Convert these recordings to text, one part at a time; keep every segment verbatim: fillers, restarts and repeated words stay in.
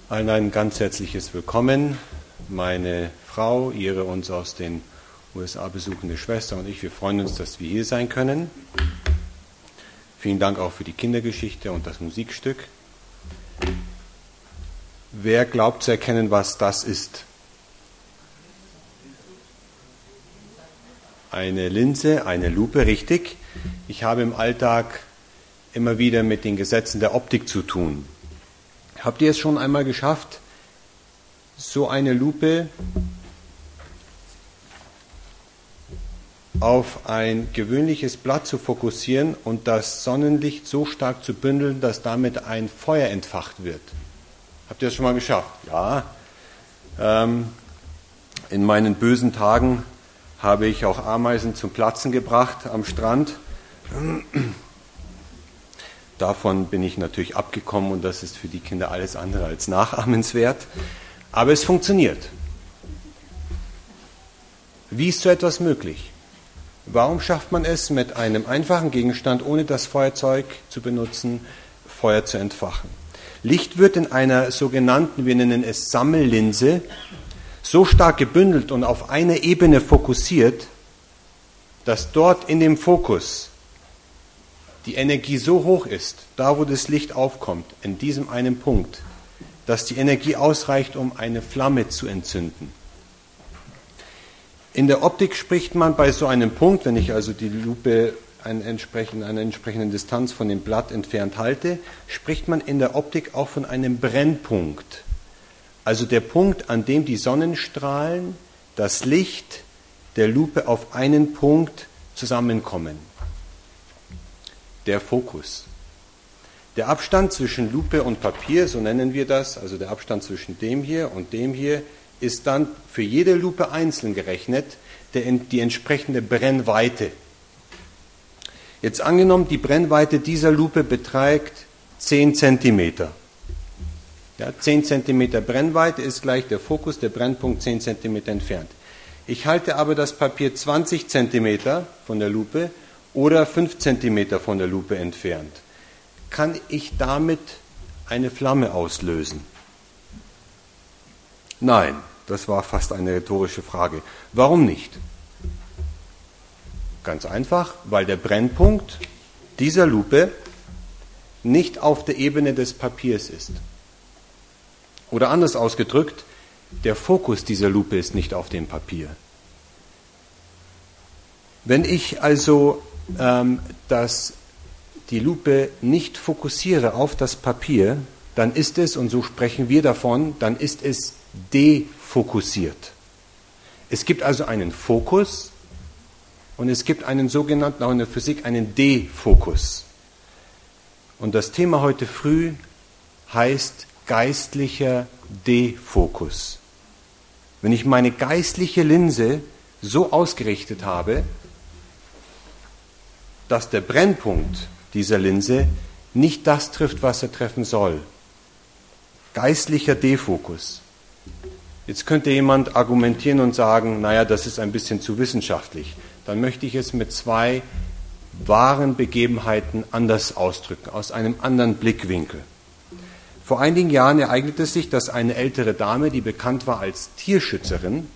Allen ein ganz herzliches Willkommen. Meine Frau, ihre uns aus den U S A besuchende Schwester und ich, wir freuen uns, dass wir hier sein können. Vielen Dank auch für die Kindergeschichte und das Musikstück. Wer glaubt zu erkennen, was das ist? Eine Linse, eine Lupe, richtig. Ich habe im Alltag immer wieder mit den Gesetzen der Optik zu tun. Habt ihr es schon einmal geschafft, so eine Lupe auf ein gewöhnliches Blatt zu fokussieren und das Sonnenlicht so stark zu bündeln, dass damit ein Feuer entfacht wird? Habt ihr das schon mal geschafft? Ja. Ähm, in meinen bösen Tagen habe ich auch Ameisen zum Platzen gebracht am Strand. Davon bin ich natürlich abgekommen und das ist für die Kinder alles andere als nachahmenswert. Aber es funktioniert. Wie ist so etwas möglich? Warum schafft man es, mit einem einfachen Gegenstand, ohne das Feuerzeug zu benutzen, Feuer zu entfachen? Licht wird in einer sogenannten, wir nennen es Sammellinse, so stark gebündelt und auf eine Ebene fokussiert, dass dort in dem Fokus die Energie so hoch ist, da wo das Licht aufkommt, in diesem einen Punkt, dass die Energie ausreicht, um eine Flamme zu entzünden. In der Optik spricht man bei so einem Punkt, wenn ich also die Lupe eine entsprechende, eine entsprechende Distanz von dem Blatt entfernt halte, spricht man in der Optik auch von einem Brennpunkt. Also der Punkt, an dem die Sonnenstrahlen, das Licht der Lupe auf einen Punkt zusammenkommen. Der Fokus. Der Abstand zwischen Lupe und Papier, so nennen wir das, also der Abstand zwischen dem hier und dem hier, ist dann für jede Lupe einzeln gerechnet, der, die entsprechende Brennweite. Jetzt angenommen, die Brennweite dieser Lupe beträgt zehn Zentimeter. Ja, zehn Zentimeter Brennweite ist gleich der Fokus, der Brennpunkt zehn Zentimeter entfernt. Ich halte aber das Papier zwanzig Zentimeter von der Lupe oder fünf Zentimeter von der Lupe entfernt. Kann ich damit eine Flamme auslösen? Nein, das war fast eine rhetorische Frage. Warum nicht? Ganz einfach, weil der Brennpunkt dieser Lupe nicht auf der Ebene des Papiers ist. Oder anders ausgedrückt, der Fokus dieser Lupe ist nicht auf dem Papier. Wenn ich also ähm, das, die Lupe nicht fokussiere auf das Papier, dann ist es, und so sprechen wir davon, dann ist es defokussiert. Es gibt also einen Fokus und es gibt einen sogenannten, auch in der Physik, einen Defokus. Und das Thema heute früh heißt geistlicher Defokus. Wenn ich meine geistliche Linse so ausgerichtet habe, dass der Brennpunkt dieser Linse nicht das trifft, was er treffen soll. Geistlicher Defokus. Jetzt könnte jemand argumentieren und sagen, naja, das ist ein bisschen zu wissenschaftlich. Dann möchte ich es mit zwei wahren Begebenheiten anders ausdrücken, aus einem anderen Blickwinkel. Vor einigen Jahren ereignete es sich, dass eine ältere Dame, die bekannt war als Tierschützerin,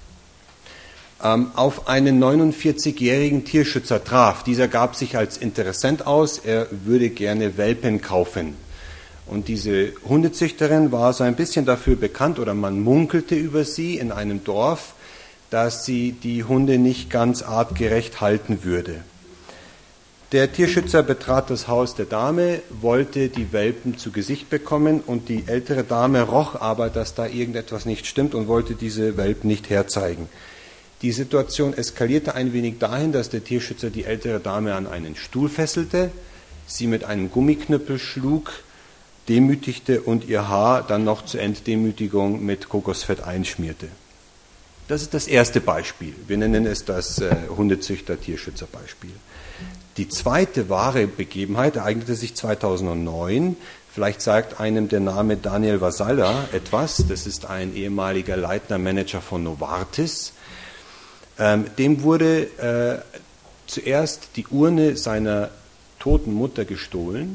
auf einen neunundvierzigjährigen Tierschützer traf. Dieser gab sich als Interessent aus, er würde gerne Welpen kaufen. Und diese Hundezüchterin war so ein bisschen dafür bekannt, oder man munkelte über sie in einem Dorf, dass sie die Hunde nicht ganz artgerecht halten würde. Der Tierschützer betrat das Haus der Dame, wollte die Welpen zu Gesicht bekommen und die ältere Dame roch aber, dass da irgendetwas nicht stimmt und wollte diese Welpen nicht herzeigen. Die Situation eskalierte ein wenig dahin, dass der Tierschützer die ältere Dame an einen Stuhl fesselte, sie mit einem Gummiknüppel schlug, demütigte und ihr Haar dann noch zur Enddemütigung mit Kokosfett einschmierte. Das ist das erste Beispiel. Wir nennen es das äh, Hundezüchter-Tierschützer-Beispiel. Die zweite wahre Begebenheit ereignete sich zweitausendneun. Vielleicht sagt einem der Name Daniel Vasalla etwas. Das ist ein ehemaliger Leitner-Manager von Novartis. Ähm, dem wurde äh, zuerst die Urne seiner toten Mutter gestohlen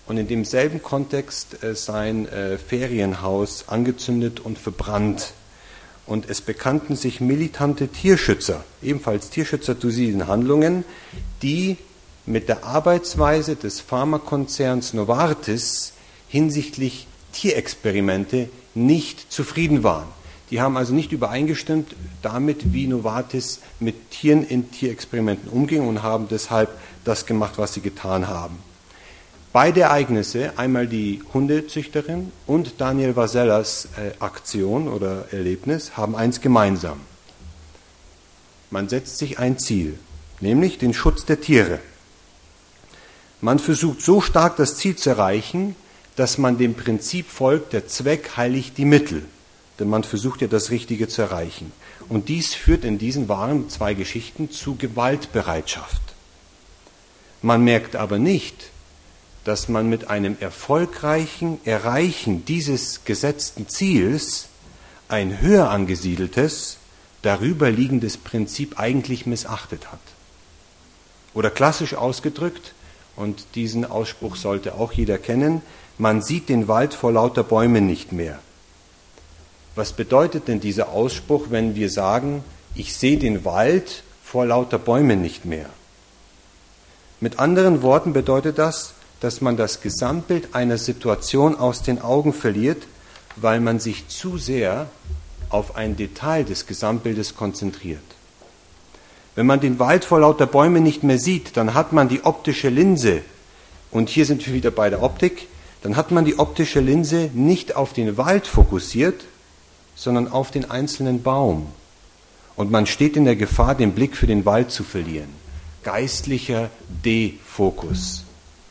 und in demselben Kontext äh, sein äh, Ferienhaus angezündet und verbrannt. Und es bekannten sich militante Tierschützer, ebenfalls Tierschützer zu diesen Handlungen, die mit der Arbeitsweise des Pharmakonzerns Novartis hinsichtlich Tierexperimente nicht zufrieden waren. Die haben also nicht übereingestimmt damit, wie Novartis mit Tieren in Tierexperimenten umging und haben deshalb das gemacht, was sie getan haben. Beide Ereignisse, einmal die Hundezüchterin und Daniel Vasellas äh, Aktion oder Erlebnis, haben eins gemeinsam. Man setzt sich ein Ziel, nämlich den Schutz der Tiere. Man versucht so stark das Ziel zu erreichen, dass man dem Prinzip folgt, der Zweck heiligt die Mittel. Denn man versucht ja das Richtige zu erreichen. Und dies führt in diesen wahren zwei Geschichten zu Gewaltbereitschaft. Man merkt aber nicht, dass man mit einem erfolgreichen Erreichen dieses gesetzten Ziels ein höher angesiedeltes, darüber liegendes Prinzip eigentlich missachtet hat. Oder klassisch ausgedrückt, und diesen Ausspruch sollte auch jeder kennen, man sieht den Wald vor lauter Bäumen nicht mehr. Was bedeutet denn dieser Ausspruch, wenn wir sagen, ich sehe den Wald vor lauter Bäumen nicht mehr? Mit anderen Worten bedeutet das, dass man das Gesamtbild einer Situation aus den Augen verliert, weil man sich zu sehr auf ein Detail des Gesamtbildes konzentriert. Wenn man den Wald vor lauter Bäumen nicht mehr sieht, dann hat man die optische Linse, und hier sind wir wieder bei der Optik, dann hat man die optische Linse nicht auf den Wald fokussiert, sondern auf den einzelnen Baum. Und man steht in der Gefahr, den Blick für den Wald zu verlieren. Geistlicher Defokus.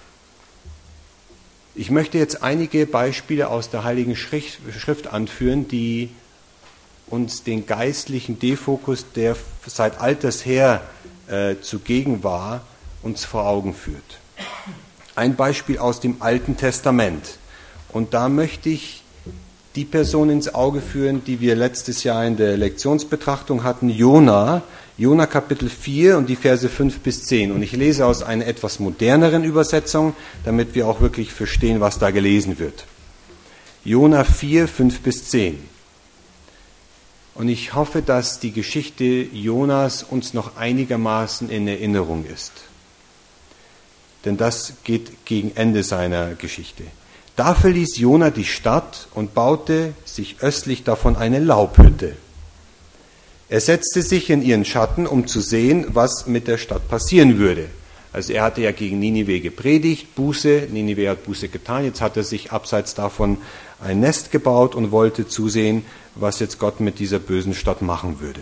Ich möchte jetzt einige Beispiele aus der Heiligen Schrift, Schrift anführen, die uns den geistlichen Defokus, der seit alters her äh, zugegen war, uns vor Augen führt. Ein Beispiel aus dem Alten Testament. Und da möchte ich die Person ins Auge führen, die wir letztes Jahr in der Lektionsbetrachtung hatten, Jona, Jona Kapitel vier und die Verse fünf bis zehn. Und ich lese aus einer etwas moderneren Übersetzung, damit wir auch wirklich verstehen, was da gelesen wird. Jona vier, fünf bis zehn. Und ich hoffe, dass die Geschichte Jonas uns noch einigermaßen in Erinnerung ist. Denn das geht gegen Ende seiner Geschichte. Da verließ Jona die Stadt und baute sich östlich davon eine Laubhütte. Er setzte sich in ihren Schatten, um zu sehen, was mit der Stadt passieren würde. Also er hatte ja gegen Ninive gepredigt, Buße, Ninive hat Buße getan, jetzt hat er sich abseits davon ein Nest gebaut und wollte zusehen, was jetzt Gott mit dieser bösen Stadt machen würde.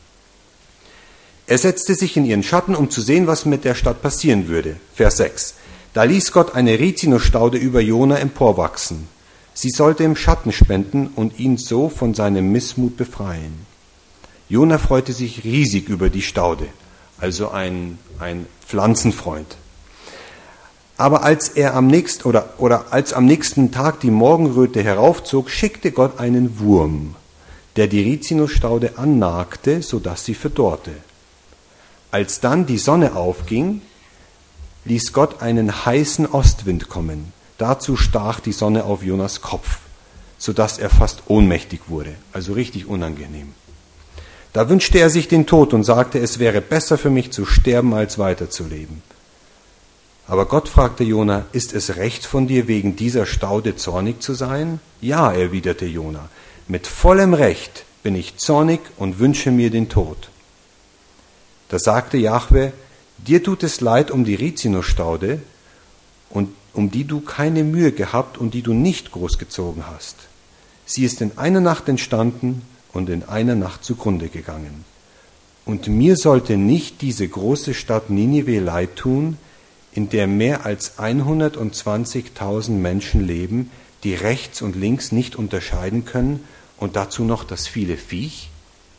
Er setzte sich in ihren Schatten, um zu sehen, was mit der Stadt passieren würde. Vers sechs. Da ließ Gott eine Rizinusstaude über Jona emporwachsen. Sie sollte ihm Schatten spenden und ihn so von seinem Missmut befreien. Jona freute sich riesig über die Staude, also ein, ein Pflanzenfreund. Aber als er am nächsten oder, oder als am nächsten Tag die Morgenröte heraufzog, schickte Gott einen Wurm, der die Rizinusstaude annagte, sodass sie verdorrte. Als dann die Sonne aufging, ließ Gott einen heißen Ostwind kommen. Dazu stach die Sonne auf Jonas Kopf, sodass er fast ohnmächtig wurde, also richtig unangenehm. Da wünschte er sich den Tod und sagte, es wäre besser für mich zu sterben, als weiterzuleben. Aber Gott fragte Jona, ist es recht von dir, wegen dieser Staude zornig zu sein? Ja, erwiderte Jona, mit vollem Recht bin ich zornig und wünsche mir den Tod. Da sagte Jahwe, dir tut es leid um die Rizinusstaude, und um die du keine Mühe gehabt und die du nicht großgezogen hast. Sie ist in einer Nacht entstanden und in einer Nacht zugrunde gegangen. Und mir sollte nicht diese große Stadt Ninive leid tun, in der mehr als hundertzwanzigtausend Menschen leben, die rechts und links nicht unterscheiden können, und dazu noch das viele Viech?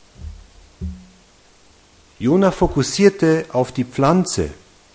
Jona fokussierte auf die Pflanze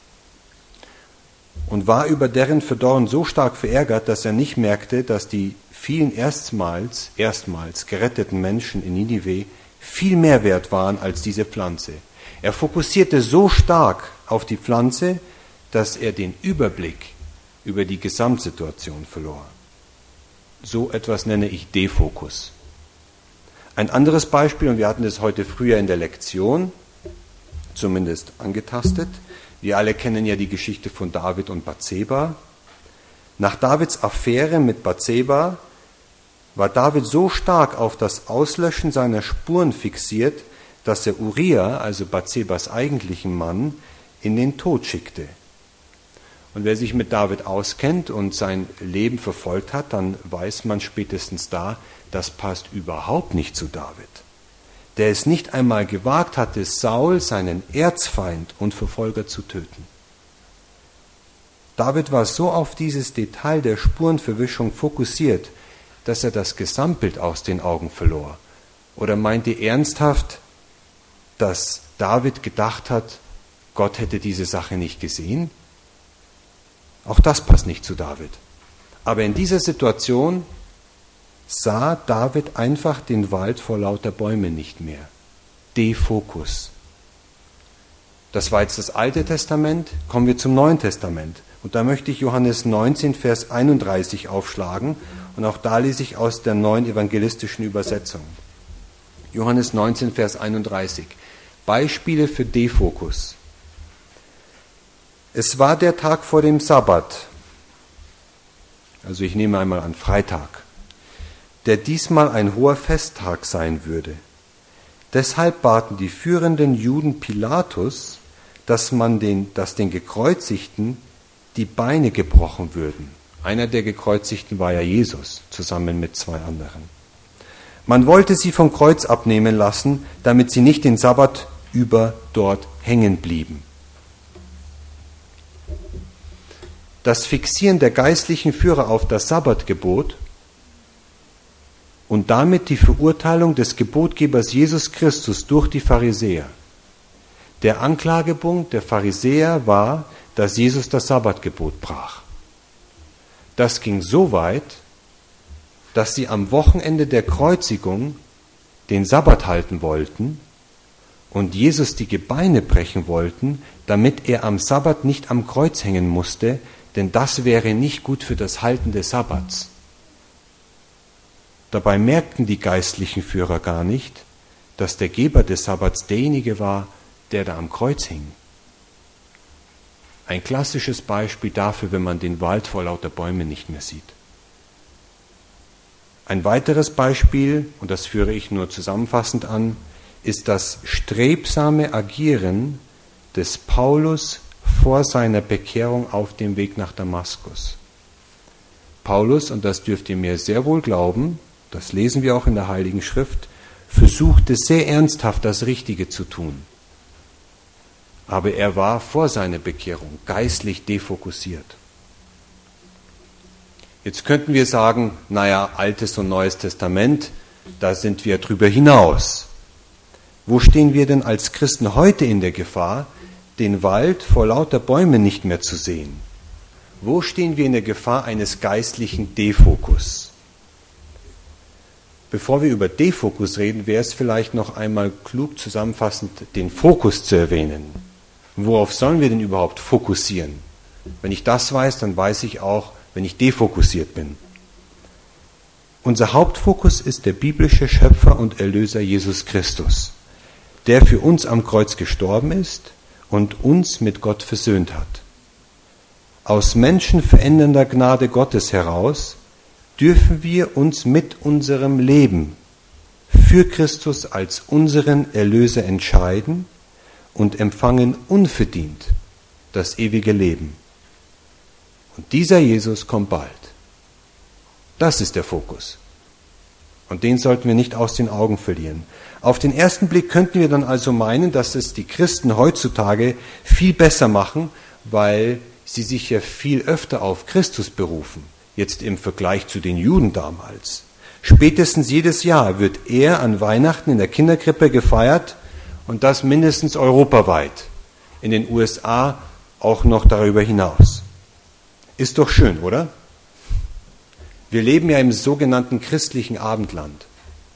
und war über deren Verdorren so stark verärgert, dass er nicht merkte, dass die vielen erstmals, erstmals geretteten Menschen in Ninive viel mehr wert waren als diese Pflanze. Er fokussierte so stark auf die Pflanze, dass er den Überblick über die Gesamtsituation verlor. So etwas nenne ich Defokus. Ein anderes Beispiel, und wir hatten das heute früher in der Lektion, zumindest angetastet. Wir alle kennen ja die Geschichte von David und Bathseba. Nach Davids Affäre mit Bathseba war David so stark auf das Auslöschen seiner Spuren fixiert, dass er Uriah, also Bathsebas eigentlichen Mann, in den Tod schickte. Und wer sich mit David auskennt und sein Leben verfolgt hat, dann weiß man spätestens da, das passt überhaupt nicht zu David, der es nicht einmal gewagt hatte, Saul, seinen Erzfeind und Verfolger, zu töten. David war so auf dieses Detail der Spurenverwischung fokussiert, dass er das Gesamtbild aus den Augen verlor. Oder meint ihr ernsthaft, dass David gedacht hat, Gott hätte diese Sache nicht gesehen? Auch das passt nicht zu David. Aber in dieser Situation sah David einfach den Wald vor lauter Bäumen nicht mehr. Defokus. Das war jetzt das Alte Testament. Kommen wir zum Neuen Testament. Und da möchte ich Johannes neunzehn, Vers einunddreißig aufschlagen. Und auch da lese ich aus der neuen evangelistischen Übersetzung. Johannes neunzehn, Vers einunddreißig. Beispiele für Defokus. Es war der Tag vor dem Sabbat. Also ich nehme einmal an Freitag, der diesmal ein hoher Festtag sein würde. Deshalb baten die führenden Juden Pilatus, dass man den, dass den Gekreuzigten die Beine gebrochen würden. Einer der Gekreuzigten war ja Jesus, zusammen mit zwei anderen. Man wollte sie vom Kreuz abnehmen lassen, damit sie nicht den Sabbat über dort hängen blieben. Das Fixieren der geistlichen Führer auf das Sabbatgebot und damit die Verurteilung des Gebotgebers Jesus Christus durch die Pharisäer. Der Anklagepunkt der Pharisäer war, dass Jesus das Sabbatgebot brach. Das ging so weit, dass sie am Wochenende der Kreuzigung den Sabbat halten wollten und Jesus die Gebeine brechen wollten, damit er am Sabbat nicht am Kreuz hängen musste, denn das wäre nicht gut für das Halten des Sabbats. Dabei merkten die geistlichen Führer gar nicht, dass der Geber des Sabbats derjenige war, der da am Kreuz hing. Ein klassisches Beispiel dafür, wenn man den Wald vor lauter Bäumen nicht mehr sieht. Ein weiteres Beispiel, und das führe ich nur zusammenfassend an, ist das strebsame Agieren des Paulus vor seiner Bekehrung auf dem Weg nach Damaskus. Paulus, und das dürft ihr mir sehr wohl glauben, das lesen wir auch in der Heiligen Schrift, versuchte sehr ernsthaft das Richtige zu tun. Aber er war vor seiner Bekehrung geistlich defokussiert. Jetzt könnten wir sagen, naja, Altes und Neues Testament, da sind wir drüber hinaus. Wo stehen wir denn als Christen heute in der Gefahr, den Wald vor lauter Bäumen nicht mehr zu sehen? Wo stehen wir in der Gefahr eines geistlichen Defokus? Bevor wir über Defokus reden, wäre es vielleicht noch einmal klug zusammenfassend, den Fokus zu erwähnen. Worauf sollen wir denn überhaupt fokussieren? Wenn ich das weiß, dann weiß ich auch, wenn ich defokussiert bin. Unser Hauptfokus ist der biblische Schöpfer und Erlöser Jesus Christus, der für uns am Kreuz gestorben ist und uns mit Gott versöhnt hat. Aus menschenverändernder Gnade Gottes heraus dürfen wir uns mit unserem Leben für Christus als unseren Erlöser entscheiden und empfangen unverdient das ewige Leben. Und dieser Jesus kommt bald. Das ist der Fokus. Und den sollten wir nicht aus den Augen verlieren. Auf den ersten Blick könnten wir dann also meinen, dass es die Christen heutzutage viel besser machen, weil sie sich ja viel öfter auf Christus berufen, jetzt im Vergleich zu den Juden damals. Spätestens jedes Jahr wird er an Weihnachten in der Kinderkrippe gefeiert und das mindestens europaweit, in den U S A auch noch darüber hinaus. Ist doch schön, oder? Wir leben ja im sogenannten christlichen Abendland.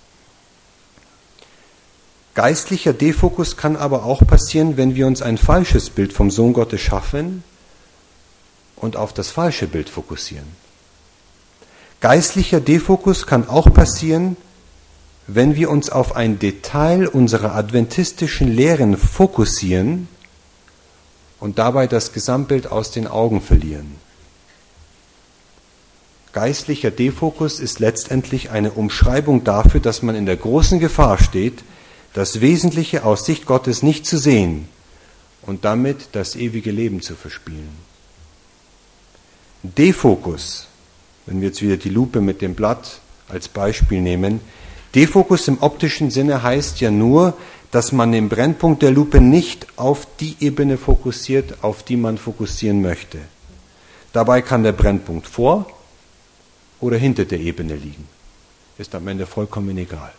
Geistlicher Defokus kann aber auch passieren, wenn wir uns ein falsches Bild vom Sohn Gottes schaffen und auf das falsche Bild fokussieren. Geistlicher Defokus kann auch passieren, wenn wir uns auf ein Detail unserer adventistischen Lehren fokussieren und dabei das Gesamtbild aus den Augen verlieren. Geistlicher Defokus ist letztendlich eine Umschreibung dafür, dass man in der großen Gefahr steht, das Wesentliche aus Sicht Gottes nicht zu sehen und damit das ewige Leben zu verspielen. Defokus, wenn wir jetzt wieder die Lupe mit dem Blatt als Beispiel nehmen, Defokus im optischen Sinne heißt ja nur, dass man den Brennpunkt der Lupe nicht auf die Ebene fokussiert, auf die man fokussieren möchte. Dabei kann der Brennpunkt vor oder hinter der Ebene liegen. Ist am Ende vollkommen egal.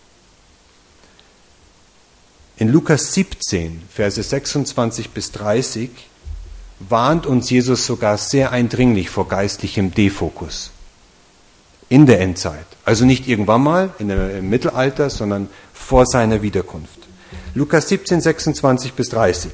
In Lukas siebzehn, Verse sechsundzwanzig bis dreißig, warnt uns Jesus sogar sehr eindringlich vor geistlichem Defokus. In der Endzeit. Also nicht irgendwann mal in der, im Mittelalter, sondern vor seiner Wiederkunft. Lukas siebzehn, sechsundzwanzig bis dreißig.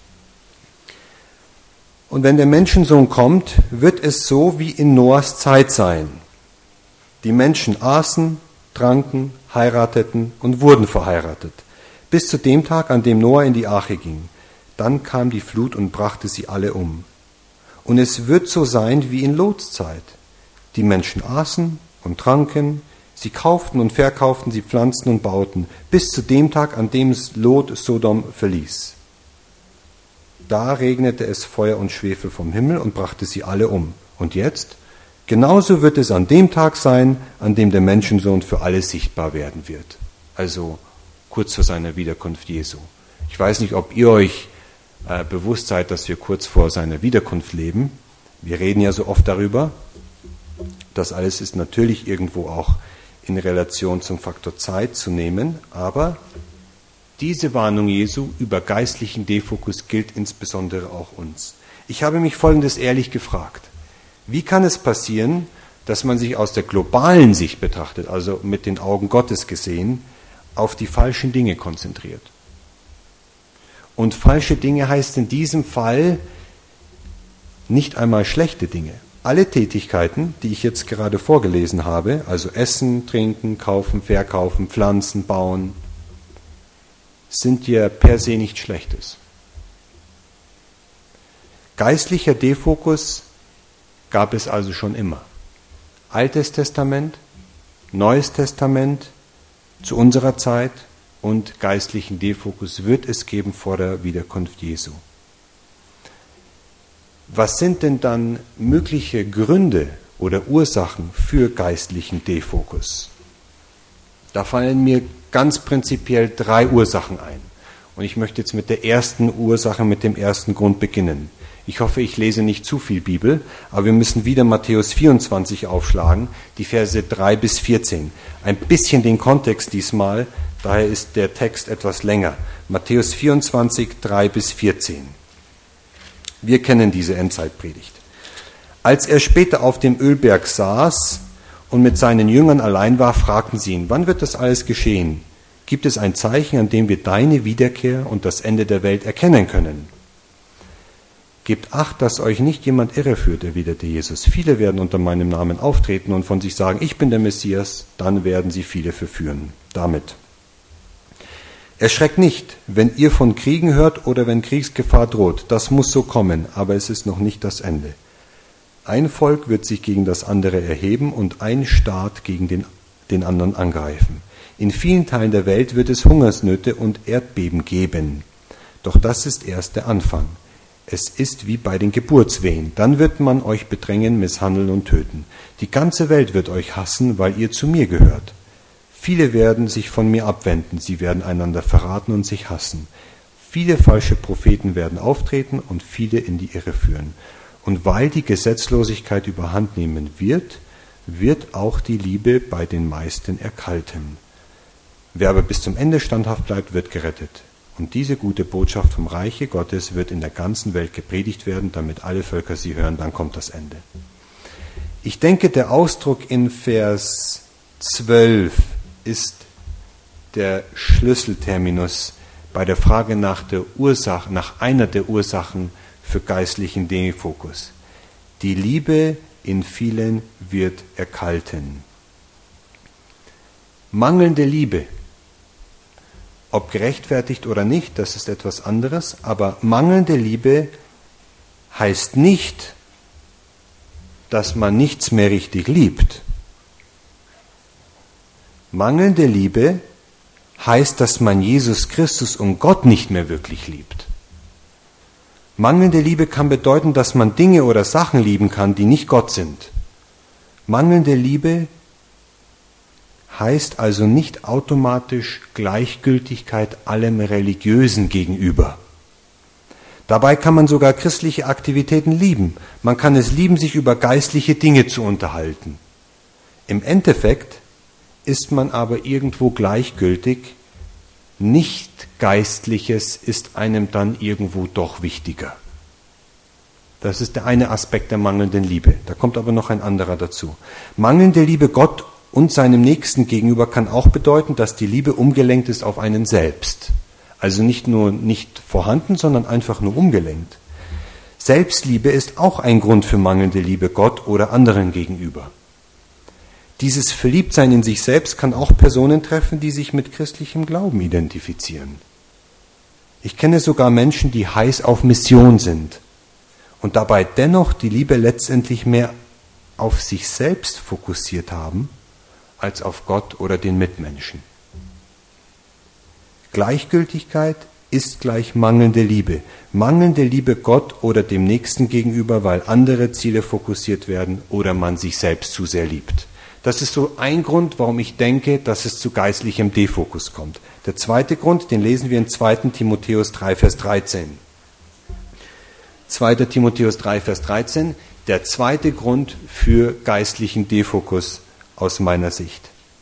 Und wenn der Menschensohn kommt, wird es so wie in Noahs Zeit sein. Die Menschen aßen, tranken, heirateten und wurden verheiratet. Bis zu dem Tag, an dem Noah in die Arche ging. Dann kam die Flut und brachte sie alle um. Und es wird so sein wie in Lots Zeit. Die Menschen aßen und tranken, sie kauften und verkauften, sie pflanzten und bauten, bis zu dem Tag, an dem Lot Sodom verließ. Da regnete es Feuer und Schwefel vom Himmel und brachte sie alle um. Und jetzt? Genauso wird es an dem Tag sein, an dem der Menschensohn für alle sichtbar werden wird. Also kurz vor seiner Wiederkunft Jesu. Ich weiß nicht, ob ihr euch äh, bewusst seid, dass wir kurz vor seiner Wiederkunft leben. Wir reden ja so oft darüber. Das alles ist natürlich irgendwo auch in Relation zum Faktor Zeit zu nehmen, aber diese Warnung Jesu über geistlichen Defokus gilt insbesondere auch uns. Ich habe mich Folgendes ehrlich gefragt. Wie kann es passieren, dass man sich aus der globalen Sicht betrachtet, also mit den Augen Gottes gesehen, auf die falschen Dinge konzentriert? Und falsche Dinge heißt in diesem Fall nicht einmal schlechte Dinge. Alle Tätigkeiten, die ich jetzt gerade vorgelesen habe, also Essen, Trinken, Kaufen, Verkaufen, Pflanzen, Bauen, sind ja per se nichts Schlechtes. Geistlicher Defokus gab es also schon immer. Altes Testament, Neues Testament, zu unserer Zeit und geistlichen Defokus wird es geben vor der Wiederkunft Jesu. Was sind denn dann mögliche Gründe oder Ursachen für geistlichen Defokus? Da fallen mir ganz prinzipiell drei Ursachen ein. Und ich möchte jetzt mit der ersten Ursache, mit dem ersten Grund beginnen. Ich hoffe, ich lese nicht zu viel Bibel, aber wir müssen wieder Matthäus vierundzwanzig aufschlagen, die Verse drei bis vierzehn. Ein bisschen den Kontext diesmal, daher ist der Text etwas länger. Matthäus vierundzwanzig, drei bis vierzehn. Wir kennen diese Endzeitpredigt. Als er später auf dem Ölberg saß und mit seinen Jüngern allein war, fragten sie ihn, wann wird das alles geschehen? Gibt es ein Zeichen, an dem wir deine Wiederkehr und das Ende der Welt erkennen können? Gebt acht, dass euch nicht jemand irreführt, erwiderte Jesus. Viele werden unter meinem Namen auftreten und von sich sagen, ich bin der Messias, dann werden sie viele verführen. Damit. Erschreckt nicht, wenn ihr von Kriegen hört oder wenn Kriegsgefahr droht. Das muss so kommen, aber es ist noch nicht das Ende. Ein Volk wird sich gegen das andere erheben und ein Staat gegen den, den anderen angreifen. In vielen Teilen der Welt wird es Hungersnöte und Erdbeben geben. Doch das ist erst der Anfang. Es ist wie bei den Geburtswehen. Dann wird man euch bedrängen, misshandeln und töten. Die ganze Welt wird euch hassen, weil ihr zu mir gehört. Viele werden sich von mir abwenden, sie werden einander verraten und sich hassen. Viele falsche Propheten werden auftreten und viele in die Irre führen. Und weil die Gesetzlosigkeit überhand nehmen wird, wird auch die Liebe bei den meisten erkalten. Wer aber bis zum Ende standhaft bleibt, wird gerettet. Und diese gute Botschaft vom Reiche Gottes wird in der ganzen Welt gepredigt werden, damit alle Völker sie hören, dann kommt das Ende. Ich denke, der Ausdruck in Vers zwölf ist der Schlüsselterminus bei der Frage nach der Ursache, nach einer der Ursachen für geistlichen Defokus. Die Liebe in vielen wird erkalten. Mangelnde Liebe, ob gerechtfertigt oder nicht, das ist etwas anderes, aber mangelnde Liebe heißt nicht, dass man nichts mehr richtig liebt. Mangelnde Liebe heißt, dass man Jesus Christus und Gott nicht mehr wirklich liebt. Mangelnde Liebe kann bedeuten, dass man Dinge oder Sachen lieben kann, die nicht Gott sind. Mangelnde Liebe heißt also nicht automatisch Gleichgültigkeit allem Religiösen gegenüber. Dabei kann man sogar christliche Aktivitäten lieben. Man kann es lieben, sich über geistliche Dinge zu unterhalten. Im Endeffekt ist man aber irgendwo gleichgültig. Nicht-Geistliches ist einem dann irgendwo doch wichtiger. Das ist der eine Aspekt der mangelnden Liebe. Da kommt aber noch ein anderer dazu. Mangelnde Liebe Gott und seinem Nächsten gegenüber kann auch bedeuten, dass die Liebe umgelenkt ist auf einen selbst. Also nicht nur nicht vorhanden, sondern einfach nur umgelenkt. Selbstliebe ist auch ein Grund für mangelnde Liebe Gott oder anderen gegenüber. Dieses Verliebtsein in sich selbst kann auch Personen treffen, die sich mit christlichem Glauben identifizieren. Ich kenne sogar Menschen, die heiß auf Mission sind und dabei dennoch die Liebe letztendlich mehr auf sich selbst fokussiert haben, als auf Gott oder den Mitmenschen. Gleichgültigkeit ist gleich mangelnde Liebe. Mangelnde Liebe Gott oder dem Nächsten gegenüber, weil andere Ziele fokussiert werden oder man sich selbst zu sehr liebt. Das ist so ein Grund, warum ich denke, dass es zu geistlichem Defokus kommt. Der zweite Grund, den lesen wir in zweiter Timotheus drei, Vers dreizehn. zweiter Timotheus drei, Vers dreizehn, der zweite Grund für geistlichen Defokus aus meiner Sicht.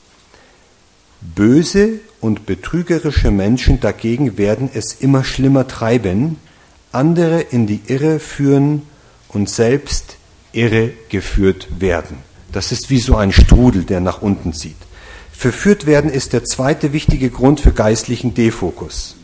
Böse und betrügerische Menschen dagegen werden es immer schlimmer treiben, andere in die Irre führen und selbst irregeführt werden. Das ist wie so ein Strudel, der nach unten zieht. Verführt werden ist der zweite wichtige Grund für geistlichen Defokus.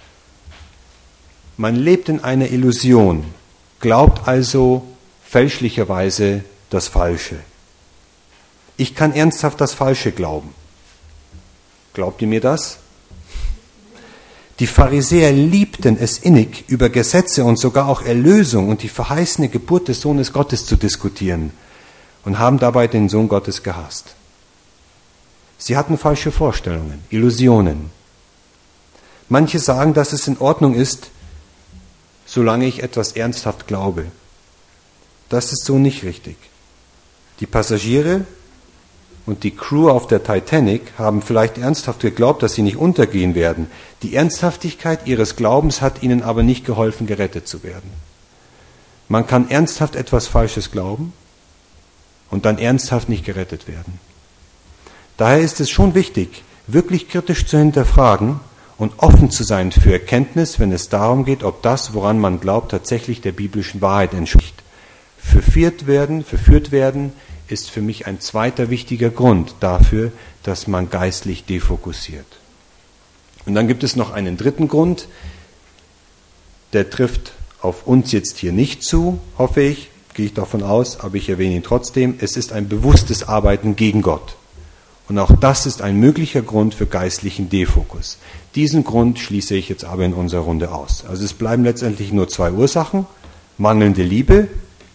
Man lebt in einer Illusion, glaubt also fälschlicherweise das Falsche. Ich kann ernsthaft das Falsche glauben. Glaubt ihr mir das? Die Pharisäer liebten es innig, über Gesetze und sogar auch Erlösung und die verheißene Geburt des Sohnes Gottes zu diskutieren und haben dabei den Sohn Gottes gehasst. Sie hatten falsche Vorstellungen, Illusionen. Manche sagen, dass es in Ordnung ist, solange ich etwas ernsthaft glaube. Das ist so nicht richtig. Die Passagiere und die Crew auf der Titanic haben vielleicht ernsthaft geglaubt, dass sie nicht untergehen werden. Die Ernsthaftigkeit ihres Glaubens hat ihnen aber nicht geholfen, gerettet zu werden. Man kann ernsthaft etwas Falsches glauben und dann ernsthaft nicht gerettet werden. Daher ist es schon wichtig, wirklich kritisch zu hinterfragen und offen zu sein für Erkenntnis, wenn es darum geht, ob das, woran man glaubt, tatsächlich der biblischen Wahrheit entspricht. Verführt werden, verführt werden, ist für mich ein zweiter wichtiger Grund dafür, dass man geistlich defokussiert. Und dann gibt es noch einen dritten Grund, der trifft auf uns jetzt hier nicht zu, hoffe ich, gehe ich davon aus, aber ich erwähne ihn trotzdem. Es ist ein bewusstes Arbeiten gegen Gott. Und auch das ist ein möglicher Grund für geistlichen Defokus. Diesen Grund schließe ich jetzt aber in unserer Runde aus. Also es bleiben letztendlich nur zwei Ursachen: mangelnde Liebe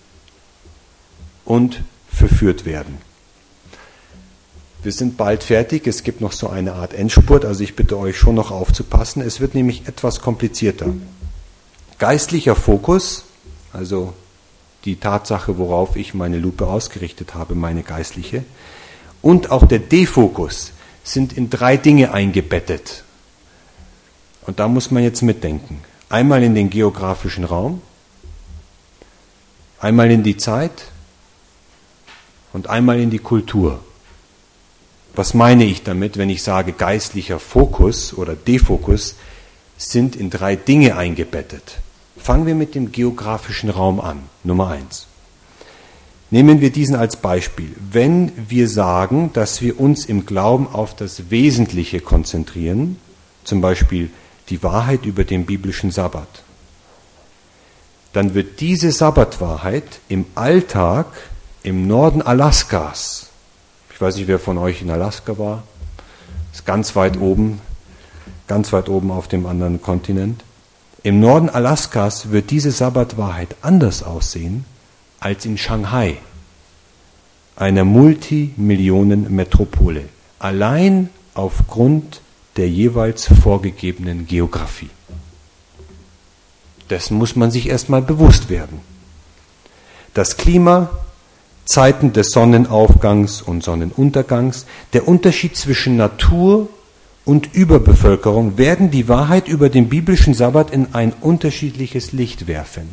und verführt werden. Wir sind bald fertig, es gibt noch so eine Art Endspurt, also ich bitte euch schon noch aufzupassen. Es wird nämlich etwas komplizierter. Geistlicher Fokus, also die Tatsache, worauf ich meine Lupe ausgerichtet habe, meine geistliche, und auch der Defokus sind in drei Dinge eingebettet. Und da muss man jetzt mitdenken. Einmal in den geografischen Raum, einmal in die Zeit und einmal in die Kultur. Was meine ich damit, wenn ich sage, geistlicher Fokus oder Defokus sind in drei Dinge eingebettet? Fangen wir mit dem geografischen Raum an, Nummer eins. Nehmen wir diesen als Beispiel. Wenn wir sagen, dass wir uns im Glauben auf das Wesentliche konzentrieren, zum Beispiel die Wahrheit über den biblischen Sabbat, dann wird diese Sabbatwahrheit im Alltag im Norden Alaskas, ich weiß nicht, wer von euch in Alaska war, ist ganz weit oben, ganz weit oben auf dem anderen Kontinent. Im Norden Alaskas wird diese Sabbatwahrheit anders aussehen als in Shanghai, einer Multimillionen-Metropole, allein aufgrund der jeweils vorgegebenen Geografie. Dessen muss man sich erstmal bewusst werden. Das Klima, Zeiten des Sonnenaufgangs und Sonnenuntergangs, der Unterschied zwischen Natur und Überbevölkerung werden die Wahrheit über den biblischen Sabbat in ein unterschiedliches Licht werfen.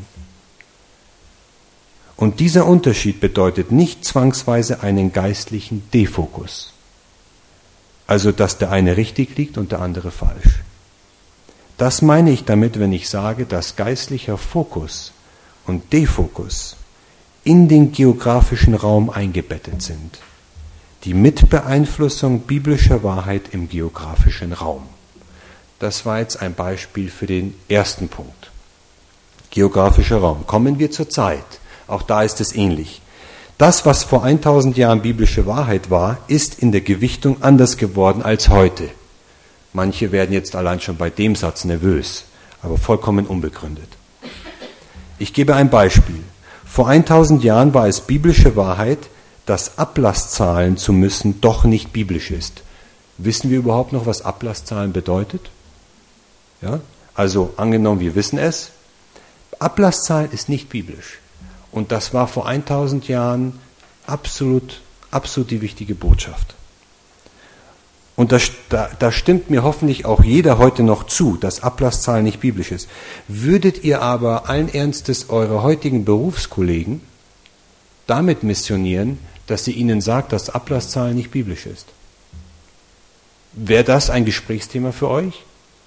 Und dieser Unterschied bedeutet nicht zwangsweise einen geistlichen Defokus. Also, dass der eine richtig liegt und der andere falsch. Das meine ich damit, wenn ich sage, dass geistlicher Fokus und Defokus in den geografischen Raum eingebettet sind. Die Mitbeeinflussung biblischer Wahrheit im geografischen Raum. Das war jetzt ein Beispiel für den ersten Punkt. Geografischer Raum. Kommen wir zur Zeit. Auch da ist es ähnlich. Das, was vor tausend Jahren biblische Wahrheit war, ist in der Gewichtung anders geworden als heute. Manche werden jetzt allein schon bei dem Satz nervös, aber vollkommen unbegründet. Ich gebe ein Beispiel. Vor tausend Jahren war es biblische Wahrheit, dass Ablass zahlen zu müssen doch nicht biblisch ist. Wissen wir überhaupt noch, was Ablass zahlen bedeutet? Ja? Also angenommen, wir wissen es. Ablass zahlen ist nicht biblisch. Und das war vor tausend Jahren absolut, absolut die wichtige Botschaft. Und da, da, da stimmt mir hoffentlich auch jeder heute noch zu, dass Ablasszahlen nicht biblisch ist. Würdet ihr aber allen Ernstes eure heutigen Berufskollegen damit missionieren, dass sie ihnen sagt, dass Ablasszahlen nicht biblisch ist? Wäre das ein Gesprächsthema für euch?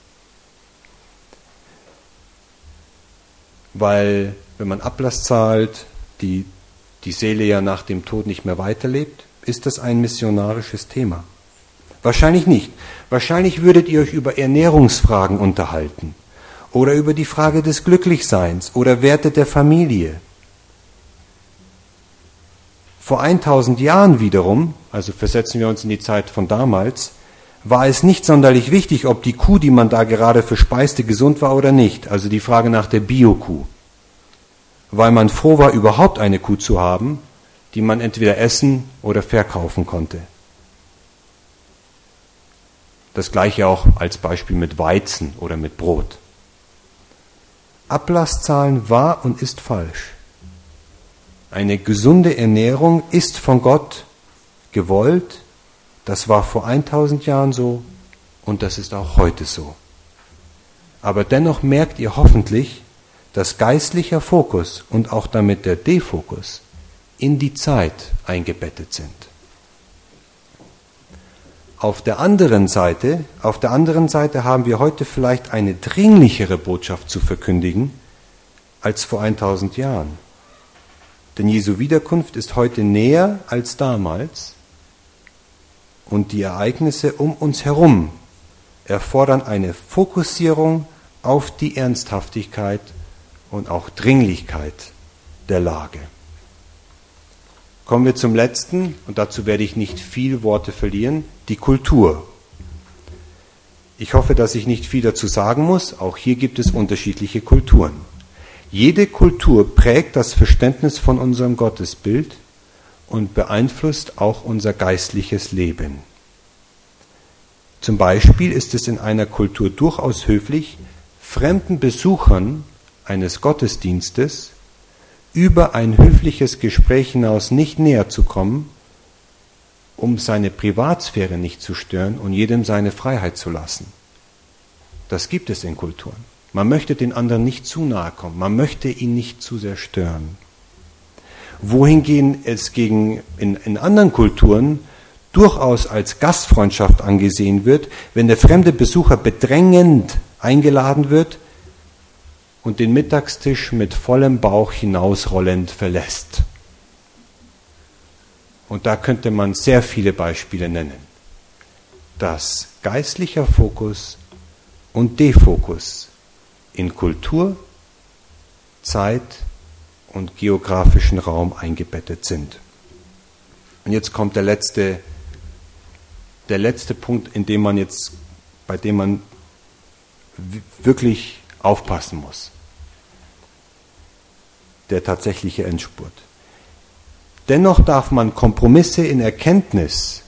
Weil, wenn man Ablass zahlt, die, die Seele ja nach dem Tod nicht mehr weiterlebt, ist das ein missionarisches Thema. Wahrscheinlich nicht. Wahrscheinlich würdet ihr euch über Ernährungsfragen unterhalten oder über die Frage des Glücklichseins oder Werte der Familie. Vor tausend Jahren wiederum, also versetzen wir uns in die Zeit von damals, war es nicht sonderlich wichtig, ob die Kuh, die man da gerade verspeiste, gesund war oder nicht. Also die Frage nach der Bio-Kuh. Weil man froh war, überhaupt eine Kuh zu haben, die man entweder essen oder verkaufen konnte. Das gleiche auch als Beispiel mit Weizen oder mit Brot. Ablasszahlen war und ist falsch. Eine gesunde Ernährung ist von Gott gewollt. Das war vor tausend Jahren so und das ist auch heute so. Aber dennoch merkt ihr hoffentlich, dass geistlicher Fokus und auch damit der Defokus in die Zeit eingebettet sind. Auf der anderen Seite, auf der anderen Seite haben wir heute vielleicht eine dringlichere Botschaft zu verkündigen als vor tausend Jahren. Denn Jesu Wiederkunft ist heute näher als damals und die Ereignisse um uns herum erfordern eine Fokussierung auf die Ernsthaftigkeit und auch Dringlichkeit der Lage. Kommen wir zum letzten, und dazu werde ich nicht viel Worte verlieren, die Kultur. Ich hoffe, dass ich nicht viel dazu sagen muss, auch hier gibt es unterschiedliche Kulturen. Jede Kultur prägt das Verständnis von unserem Gottesbild und beeinflusst auch unser geistliches Leben. Zum Beispiel ist es in einer Kultur durchaus höflich, fremden Besuchern eines Gottesdienstes über ein höfliches Gespräch hinaus nicht näher zu kommen, um seine Privatsphäre nicht zu stören und jedem seine Freiheit zu lassen. Das gibt es in Kulturen. Man möchte den anderen nicht zu nahe kommen, man möchte ihn nicht zu sehr stören. Wohingegen es gegen, in, in anderen Kulturen durchaus als Gastfreundschaft angesehen wird, wenn der fremde Besucher bedrängend eingeladen wird und den Mittagstisch mit vollem Bauch hinausrollend verlässt. Und da könnte man sehr viele Beispiele nennen, dass geistlicher Fokus und Defokus in Kultur Zeit und geografischen Raum eingebettet sind. Und jetzt kommt der letzte, der letzte Punkt, in dem man jetzt, bei dem man wirklich aufpassen muss. Der tatsächliche Endspurt. Dennoch darf man Kompromisse in Erkenntnis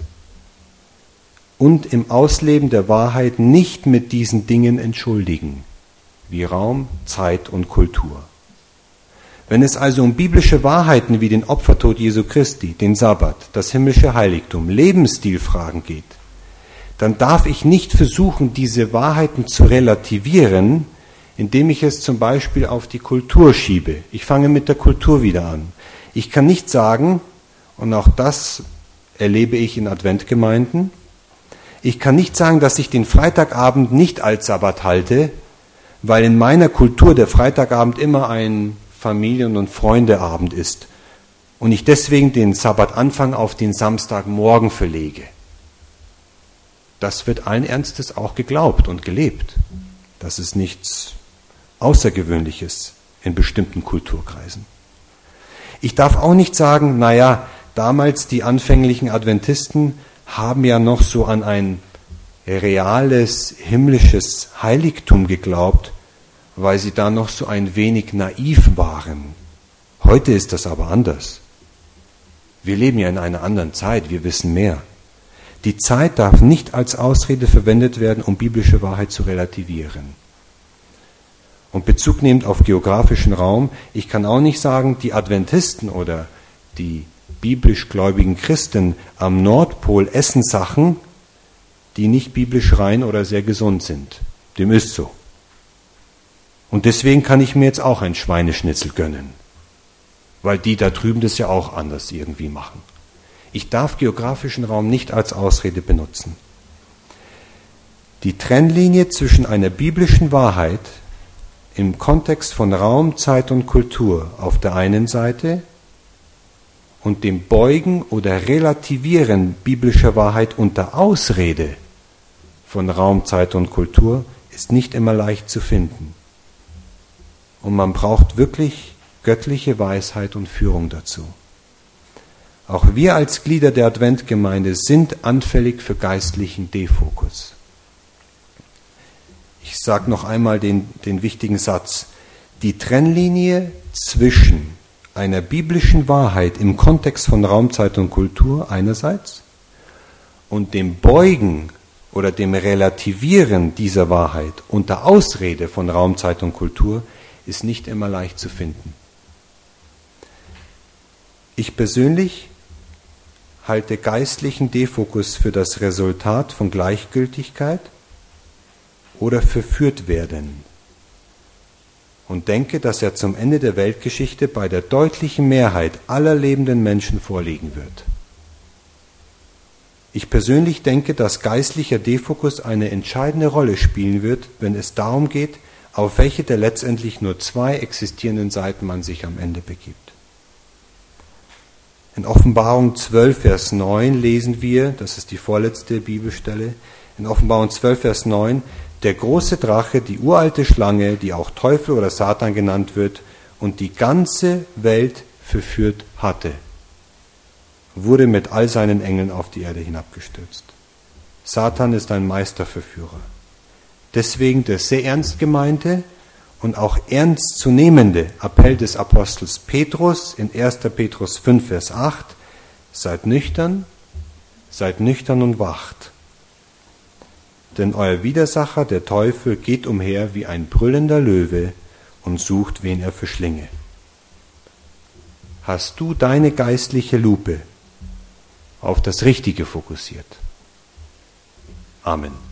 und im Ausleben der Wahrheit nicht mit diesen Dingen entschuldigen, wie Raum, Zeit und Kultur. Wenn es also um biblische Wahrheiten wie den Opfertod Jesu Christi, den Sabbat, das himmlische Heiligtum, Lebensstilfragen geht, dann darf ich nicht versuchen, diese Wahrheiten zu relativieren, indem ich es zum Beispiel auf die Kultur schiebe. Ich fange mit der Kultur wieder an. Ich kann nicht sagen, und auch das erlebe ich in Adventgemeinden, ich kann nicht sagen, dass ich den Freitagabend nicht als Sabbat halte, weil in meiner Kultur der Freitagabend immer ein Familien- und Freundeabend ist und ich deswegen den Sabbatanfang auf den Samstagmorgen verlege. Das wird allen Ernstes auch geglaubt und gelebt. Das ist nichts Außergewöhnliches in bestimmten Kulturkreisen. Ich darf auch nicht sagen, naja, damals die anfänglichen Adventisten haben ja noch so an ein reales, himmlisches Heiligtum geglaubt, weil sie da noch so ein wenig naiv waren. Heute ist das aber anders. Wir leben ja in einer anderen Zeit, wir wissen mehr. Die Zeit darf nicht als Ausrede verwendet werden, um biblische Wahrheit zu relativieren. Und Bezug nehmend auf geografischen Raum, ich kann auch nicht sagen, die Adventisten oder die biblisch gläubigen Christen am Nordpol essen Sachen, die nicht biblisch rein oder sehr gesund sind. Dem ist so. Und deswegen kann ich mir jetzt auch ein Schweineschnitzel gönnen, weil die da drüben das ja auch anders irgendwie machen. Ich darf geografischen Raum nicht als Ausrede benutzen. Die Trennlinie zwischen einer biblischen Wahrheit im Kontext von Raum, Zeit und Kultur auf der einen Seite und dem Beugen oder Relativieren biblischer Wahrheit unter Ausrede von Raum, Zeit und Kultur ist nicht immer leicht zu finden. Und man braucht wirklich göttliche Weisheit und Führung dazu. Auch wir als Glieder der Adventgemeinde sind anfällig für geistlichen Defokus. Ich sage noch einmal den, den wichtigen Satz. Die Trennlinie zwischen einer biblischen Wahrheit im Kontext von Raum, Zeit und Kultur einerseits und dem Beugen oder dem Relativieren dieser Wahrheit unter Ausrede von Raum, Zeit und Kultur ist nicht immer leicht zu finden. Ich persönlich halte geistlichen Defokus für das Resultat von Gleichgültigkeit oder verführt werden und denke, dass er zum Ende der Weltgeschichte bei der deutlichen Mehrheit aller lebenden Menschen vorliegen wird. Ich persönlich denke, dass geistlicher Defokus eine entscheidende Rolle spielen wird, wenn es darum geht, auf welche der letztendlich nur zwei existierenden Seiten man sich am Ende begibt. In Offenbarung zwölf, Vers neun lesen wir, das ist die vorletzte Bibelstelle, in Offenbarung zwölf, Vers neun, der große Drache, die uralte Schlange, die auch Teufel oder Satan genannt wird und die ganze Welt verführt hatte, wurde mit all seinen Engeln auf die Erde hinabgestürzt. Satan ist ein Meisterverführer. Deswegen der sehr ernst gemeinte und auch ernst zu nehmende Appell des Apostels Petrus in erster Petrus fünf, Vers acht, seid nüchtern, seid nüchtern und wacht. Denn euer Widersacher, der Teufel, geht umher wie ein brüllender Löwe und sucht, wen er verschlinge. Hast du deine geistliche Lupe auf das Richtige fokussiert? Amen.